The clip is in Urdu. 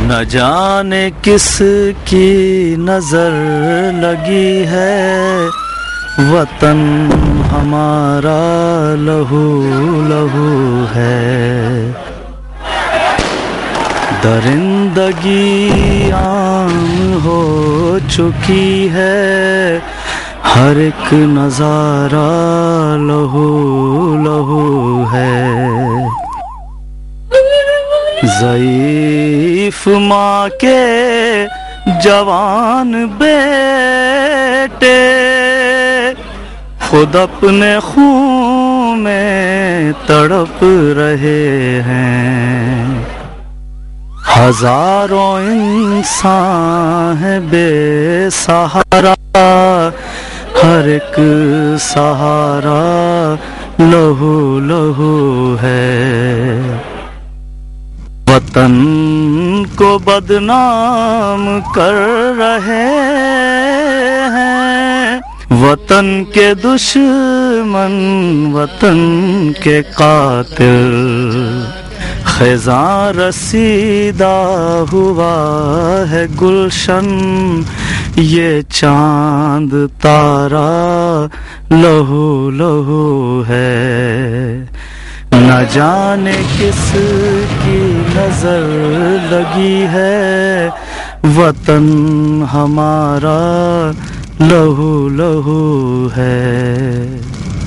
نہ جانے کس کی نظر لگی ہے، وطن ہمارا لہو لہو ہے۔ درندگی عام ہو چکی ہے، ہر ایک نظارہ لہو لہو ہے۔ ضعیف ماں کے جوان بیٹے خود اپنے خون میں تڑپ رہے ہیں، ہزاروں انسان ہیں بے سہارا، ہر ایک سہارا لہو لہو ہے۔ وطن کو بدنام کر رہے ہیں وطن کے دشمن، وطن کے قاتل۔ خزاں رسیدہ ہوا ہے گلشن، یہ چاند تارا لہو لہو ہے۔ نہ جانے کس کی نظر لگی ہے، وطن ہمارا لہو لہو ہے۔